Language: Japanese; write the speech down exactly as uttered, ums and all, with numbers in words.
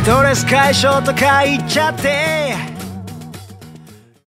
トレス解消とか言っちゃって